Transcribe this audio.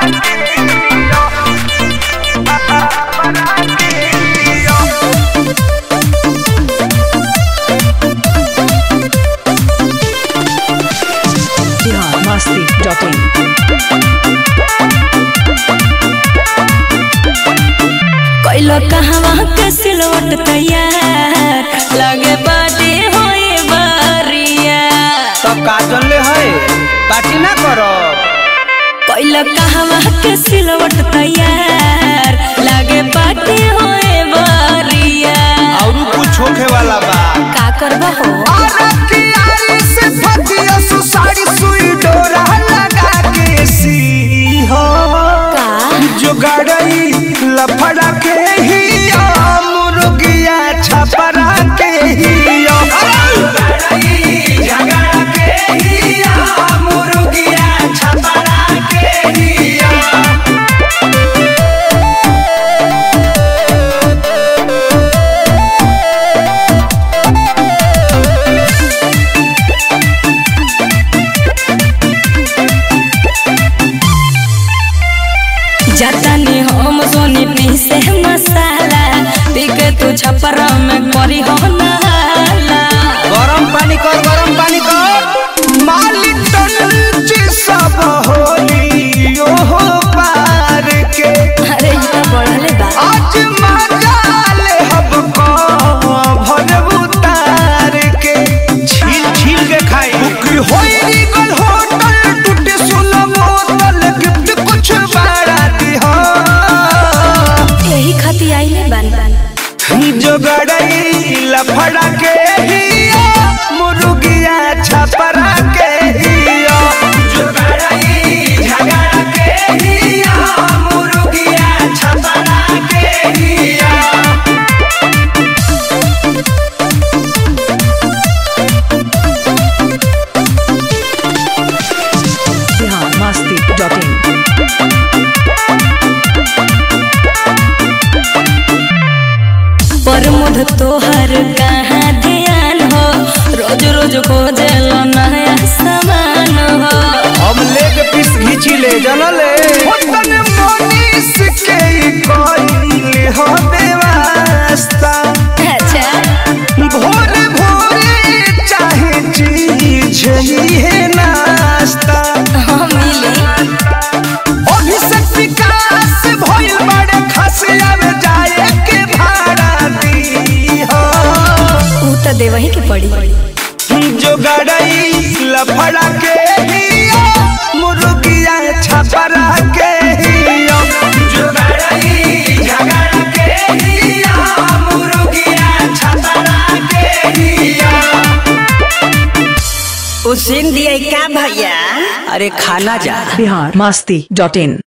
कैलो कहवा के सिलवट तैयार लगे बाटे होए बारिया तो काजल ले है पार्टी ना करो। कैलो कहवा के सिलवट तैयार लगे बाटे होए बारिया और कुछ होखे वाला बा का करबो हो से फटिया सुसाड़ी सुई डोरा लगा के सी हो का जो गाड़ी लफड़ा के ही मुर्गिया छपरा के ही झगड़ा के ही मुर्गिया छपरा के ही जातानी हम सोनी पीसे मसाला पीके तू छपरा में करी हो नाला गरम पानी कर मालिक टंची सब होली ओहो पार के अरे ये तो बढ़ले बा आज मजा ले हमको भर उतार के छील के खाई बुकरी होई रिगल होटल टूटे सोना बोतल गिफ्ट कुछ बड़ा दी हो यही खाती आइले बान जो गड़ई लफड़ा के ही मुर्गिया छपरा के ही जो गड़ई झगड़ा के ही मुर्गिया छपरा के ही पर मुध तोहर कहाँ ध्यान हो रोज रोज खोजल नया सामान हो हम लेग पीस घीची ले जनले होतन मोनिस के कोई हो बेवास्ता अच्छा भोरे भोरे चाहे चीज ही है नाश्ता हाँ मिली अभिषेक विकास भइल बड़े खसिया में जाए के भाड़ा दी हो ऊ तो देवही के पड़ी जो गड़ई लफड़ा के ही मुर्गिया छपरा के ही जो गड़ई झगड़ा के ही मुर्गिया छपरा के ही उसीन दिए क्या भैया अरे खाना जा बिहार मस्ती.in